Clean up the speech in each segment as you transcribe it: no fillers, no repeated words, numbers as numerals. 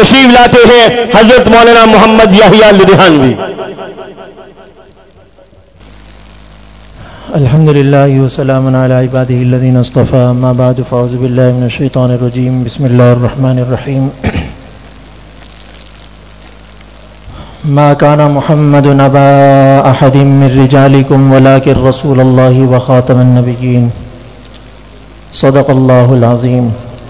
تشریف لاتے ہیں حضرت مولانا محمد یحییٰ لدھیانوی۔ الحمد للہ وسلام علی عبادہ الذین اصطفیٰ، اما بعد فاعوذ باللہ من الشیطان الرجیم، بسم اللہ الرحمن الرحیم۔ ما کان محمد ابا احد من رجالکم ولکن رسول اللہ وخاتم النبیین، صدق اللہ العظیم۔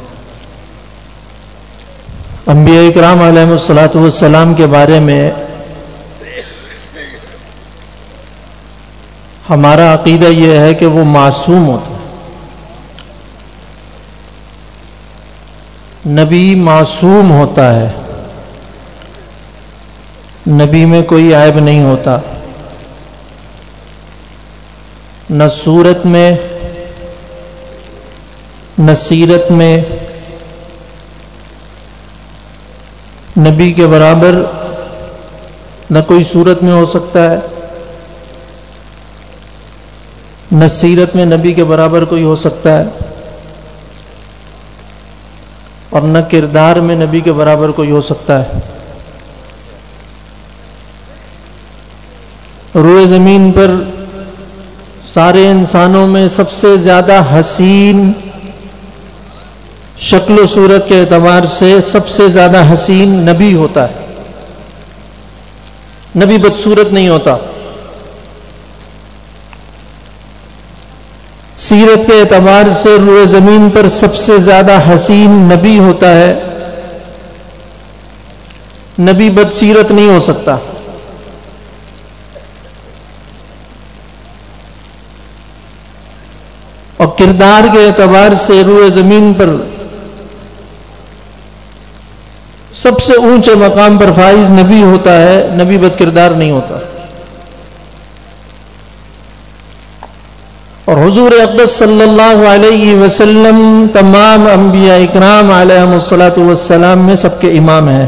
انبیاء اکرام علیہ الصلوۃ والسلام کے بارے میں ہمارا عقیدہ یہ ہے کہ وہ معصوم ہوتا ہے۔ نبی معصوم ہوتا ہے، نبی میں کوئی عیب نہیں ہوتا، نہ صورت میں نہ سیرت میں نبی کے برابر نہ کوئی صورت میں ہو سکتا ہے، نہ سیرت میں نبی کے برابر کوئی ہو سکتا ہے، اور نہ کردار میں نبی کے برابر کوئی ہو سکتا ہے۔ روئے زمین پر سارے انسانوں میں سب سے زیادہ حسین، شکل و صورت کے اعتبار سے سب سے زیادہ حسین نبی ہوتا ہے، نبی بدصورت نہیں ہوتا۔ سیرت کے اعتبار سے روئے زمین پر سب سے زیادہ حسین نبی ہوتا ہے، نبی بدسیرت نہیں ہو سکتا۔ اور کردار کے اعتبار سے روئے زمین پر سب سے اونچے مقام پر فائز نبی ہوتا ہے، نبی بد کردار نہیں ہوتا۔ اور حضور اقدس صلی اللہ علیہ وسلم تمام انبیاء اکرام علیہم الصلاۃ والسلام میں سب کے امام ہیں۔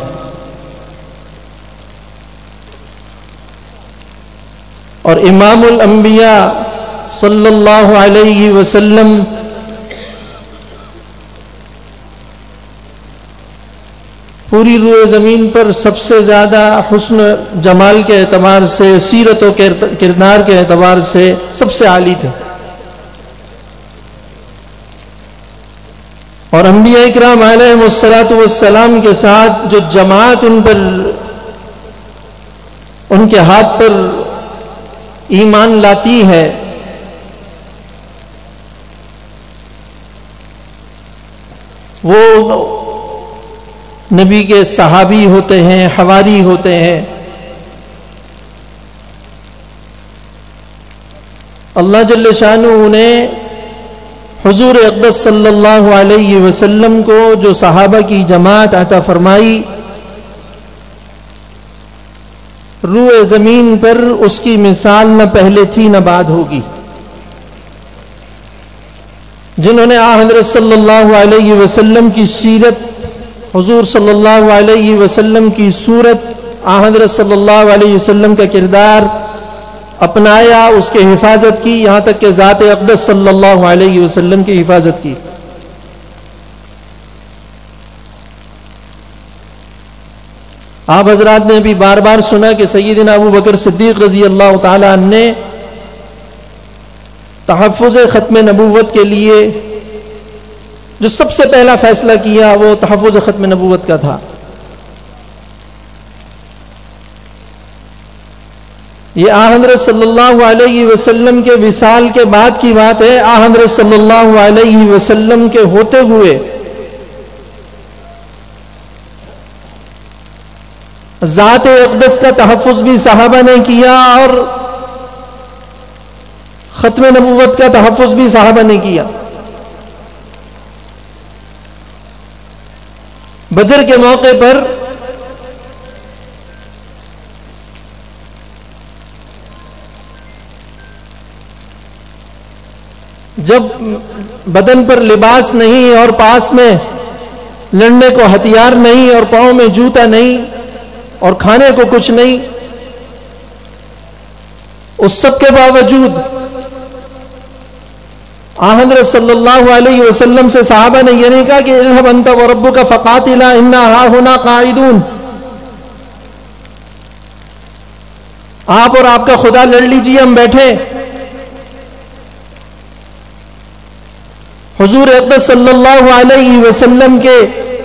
اور امام الانبیاء صلی اللہ علیہ وسلم پوری روئے زمین پر سب سے زیادہ حسن جمال کے اعتبار سے، سیرت و کردار کے اعتبار سے سب سے عالی تھے۔ اور انبیاء اکرام علیہم الصلاۃ والسلام کے ساتھ جو جماعت ان کے ہاتھ پر ایمان لاتی ہے، وہ نبی کے صحابی ہوتے ہیں، حواری ہوتے ہیں۔ اللہ جل شانہ نے حضور اقدس صلی اللہ علیہ وسلم کو جو صحابہ کی جماعت عطا فرمائی، روئے زمین پر اس کی مثال نہ پہلے تھی نہ بعد ہوگی۔ جنہوں نے حضرت صلی اللہ علیہ وسلم کی سیرت، حضور صلی اللہ علیہ وسلم کی صورت، حضرت صلی اللہ علیہ وسلم کا کردار اپنایا، اس کی حفاظت کی، یہاں تک کہ ذات اقدس صلی اللہ علیہ وسلم کی حفاظت کی۔ آپ حضرات نے بھی بار بار سنا کہ سیدنا ابو بکر صدیق رضی اللہ تعالی عنہ نے تحفظ ختم نبوت کے لیے جو سب سے پہلا فیصلہ کیا وہ تحفظ ختم نبوت کا تھا۔ یہ حضرت صلی اللہ علیہ وسلم کے وصال کے بعد کی بات ہے۔ حضرت صلی اللہ علیہ وسلم کے ہوتے ہوئے ذات اقدس کا تحفظ بھی صحابہ نے کیا اور ختم نبوت کا تحفظ بھی صحابہ نے کیا۔ بدر کے موقع پر جب بدن پر لباس نہیں اور پاس میں لڑنے کو ہتھیار نہیں اور پاؤں میں جوتا نہیں اور کھانے کو کچھ نہیں، اس سب کے باوجود حضرت صلی اللہ علیہ وسلم سے صحابہ نے یہ نہیں کہا کہ اذهب انت وربک فقاتلا انا هاهنا قاعدون، آپ اور آپ کا خدا لڑ لیجیے، ہم بیٹھے۔ حضور اقدس صلی اللہ علیہ وسلم کے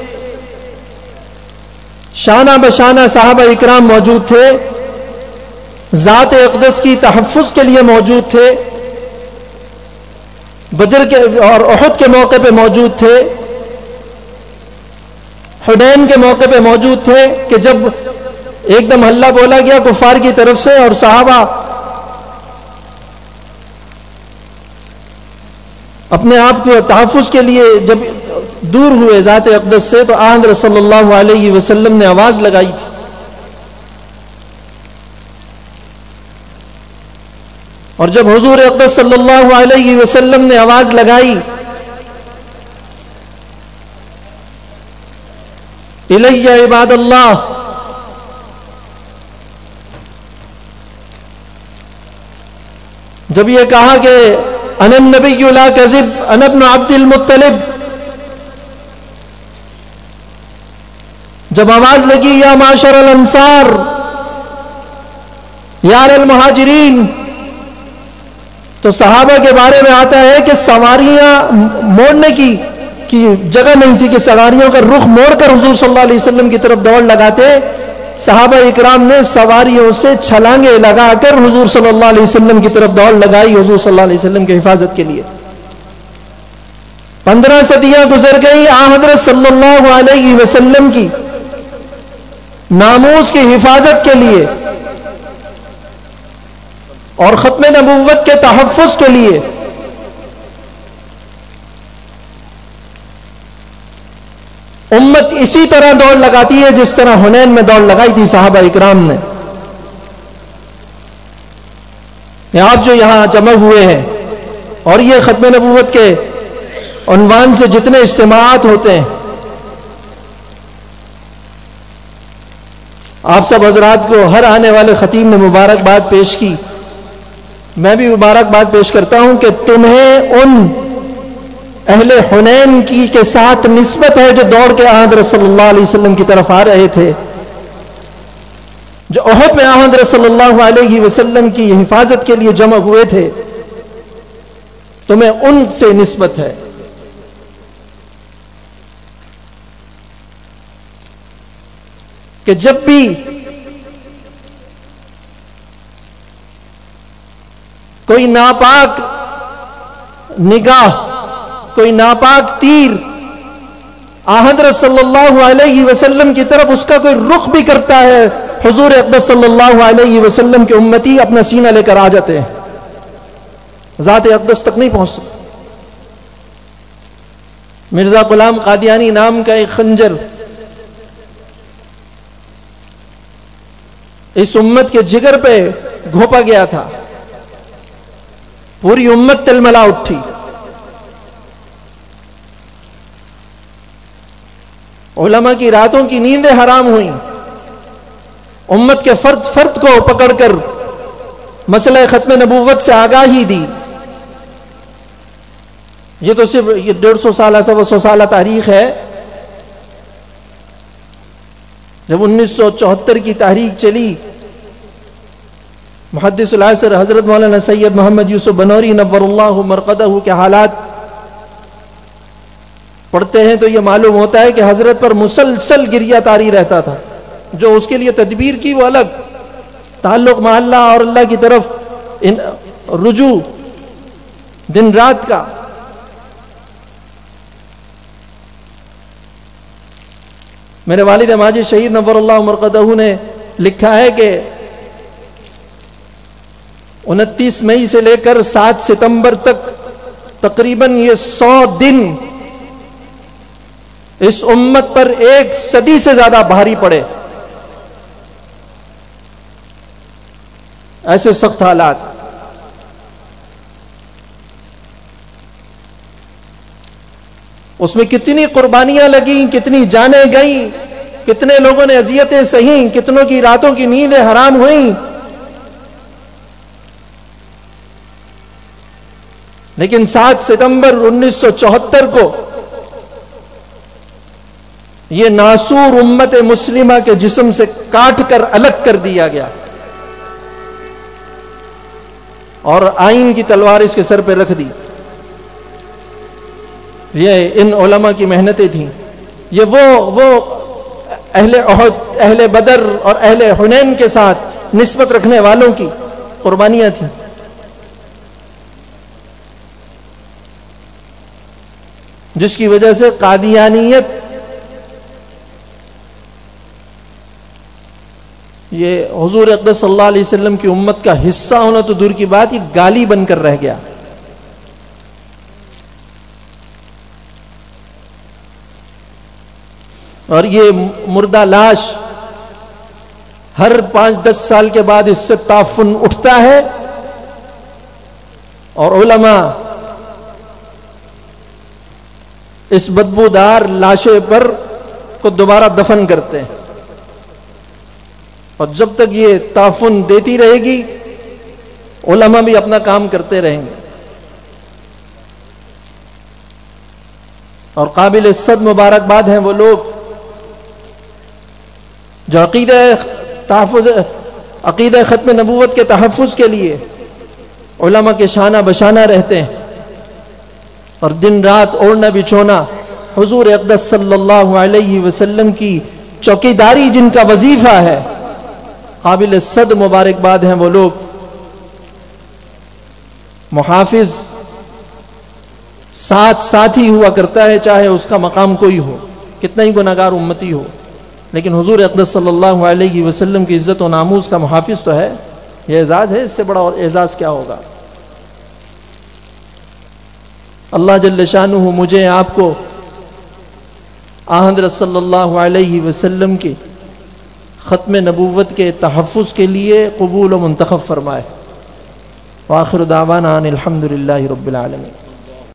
شانہ بشانہ صحابہ اکرام موجود تھے، ذات اقدس کی تحفظ کے لیے موجود تھے، بدر کے اور احد کے موقع پہ موجود تھے، حنین کے موقع پہ موجود تھے کہ جب ایک دم ہلہ بولا گیا کفار کی طرف سے اور صحابہ اپنے آپ کو تحفظ کے لیے جب دور ہوئے ذات اقدس سے، تو حضرت صلی اللہ علیہ وسلم نے آواز لگائی تھی۔ اور جب حضور اقدس صلی اللہ علیہ وسلم نے آواز لگائی الی عباد اللہ، جب یہ کہا کہ انا النبی لا کذب انا ابن عبد المطلب، جب آواز لگی یا معاشر الانصار یا المہاجرین، تو صحابہ کے بارے میں آتا ہے کہ سواریاں موڑنے کی جگہ نہیں تھی کہ سواریوں کا رخ موڑ کر حضور صلی اللہ علیہ وسلم کی طرف دوڑ لگاتے۔ صحابہ اکرام نے سواریوں سے چھلانگیں لگا کر حضور صلی اللہ علیہ وسلم کی طرف دوڑ لگائی حضور صلی اللہ علیہ وسلم کی حفاظت کے لیے۔ 15 صدیاں گزر گئی، حضرت صلی اللہ علیہ وسلم کی ناموس کی حفاظت کے لیے اور ختم نبوت کے تحفظ کے لیے امت اسی طرح دوڑ لگاتی ہے جس طرح حنین میں دوڑ لگائی تھی صحابہ اکرام نے۔ آپ جو یہاں جمع ہوئے ہیں اور یہ ختم نبوت کے عنوان سے جتنے اجتماعات ہوتے ہیں، آپ سب حضرات کو ہر آنے والے خطیب نے مبارکباد پیش کی، میں بھی مبارکباد پیش کرتا ہوں کہ تمہیں ان اہل حنین کی کے ساتھ نسبت ہے جو دوڑ کے حضرت صلی اللہ علیہ وسلم کی طرف آ رہے تھے، جو احد میں حضرت صلی اللہ علیہ وسلم کی حفاظت کے لیے جمع ہوئے تھے، تمہیں ان سے نسبت ہے۔ کہ جب بھی کوئی ناپاک نگاہ، کوئی ناپاک تیر حضرت صلی اللہ علیہ وسلم کی طرف اس کا کوئی رخ بھی کرتا ہے، حضور اقدس صلی اللہ علیہ وسلم کے امتی اپنا سینہ لے کر آ جاتے ہیں، ذات اقدس تک نہیں پہنچ سکتے۔ مرزا غلام قادیانی نام کا ایک خنجر اس امت کے جگر پہ گھونپا گیا تھا، پوری امت تلملا اٹھی، علماء کی راتوں کی نیندیں حرام ہوئیں، امت کے فرد کو پکڑ کر مسئلہ ختم نبوت سے آگاہی دی۔ یہ تو صرف یہ 150 سالہ 100 سالہ تاریخ ہے۔ جب 1974 کی تحریک چلی، محدث العصر حضرت مولانا سید محمد یوسف بنوری نور اللہ مرقدہ کے حالات پڑھتے ہیں تو یہ معلوم ہوتا ہے کہ حضرت پر مسلسل گریہ طاری رہتا تھا، جو اس کے لیے تدبیر کی وہ الگ، تعلق مع اللہ اور اللہ کی طرف رجوع دن رات کا۔ میرے والد ماجد شہید نور اللہ مرقدہ نے لکھا ہے کہ 29 مئی سے لے کر 7 ستمبر تک تقریباً یہ 100 دن اس امت پر 1 صدی سے زیادہ بھاری پڑے، ایسے سخت حالات۔ اس میں کتنی قربانیاں لگیں، کتنی جانیں گئیں، کتنے لوگوں نے اذیتیں سہیں، کتنوں کی راتوں کی نیندیں حرام ہوئیں، لیکن 7 ستمبر 1974 کو یہ ناسور امت مسلمہ کے جسم سے کاٹ کر الگ کر دیا گیا اور آئین کی تلوار اس کے سر پہ رکھ دی. یہ ان علماء کی محنتیں تھیں. یہ وہ اہل احد، اہل بدر اور اہل حنین کے ساتھ نسبت رکھنے والوں کی قربانیاں تھیں. جس کی وجہ سے قادیانیت یہ حضور اقدس صلی اللہ علیہ وسلم کی امت کا حصہ ہونا تو دور کی بات، یہ گالی بن کر رہ گیا. اور یہ مردہ لاش ہر 5-10 سال کے بعد اس سے تعفن اٹھتا ہے اور علماء اس بدبودار لاشے پر کو دوبارہ دفن کرتے ہیں. اور جب تک یہ تعفن دیتی رہے گی علماء بھی اپنا کام کرتے رہیں گے. اور قابل صد مبارکباد ہیں وہ لوگ جو عقیدہ ختم نبوت کے تحفظ کے لیے علماء کے شانہ بشانہ رہتے ہیں اور دن رات اوڑھنا بچھونا حضور اقدس صلی اللہ علیہ وسلم کی چوکیداری جن کا وظیفہ ہے. قابل صد مبارکباد ہیں وہ لوگ. محافظ ساتھی ہوا کرتا ہے چاہے اس کا مقام کوئی ہو، کتنا ہی گناہگار امتی ہو، لیکن حضور اقدس صلی اللہ علیہ وسلم کی عزت و ناموس کا محافظ تو ہے. یہ اعزاز ہے، اس سے بڑا اعزاز کیا ہوگا. اللہ جل شانہ مجھے آپ کو حضرت صلی اللہ علیہ وسلم کے ختم نبوت کے تحفظ کے لیے قبول و منتخب فرمائے. وآخر دعوانا ان الحمد للہ رب العالمین.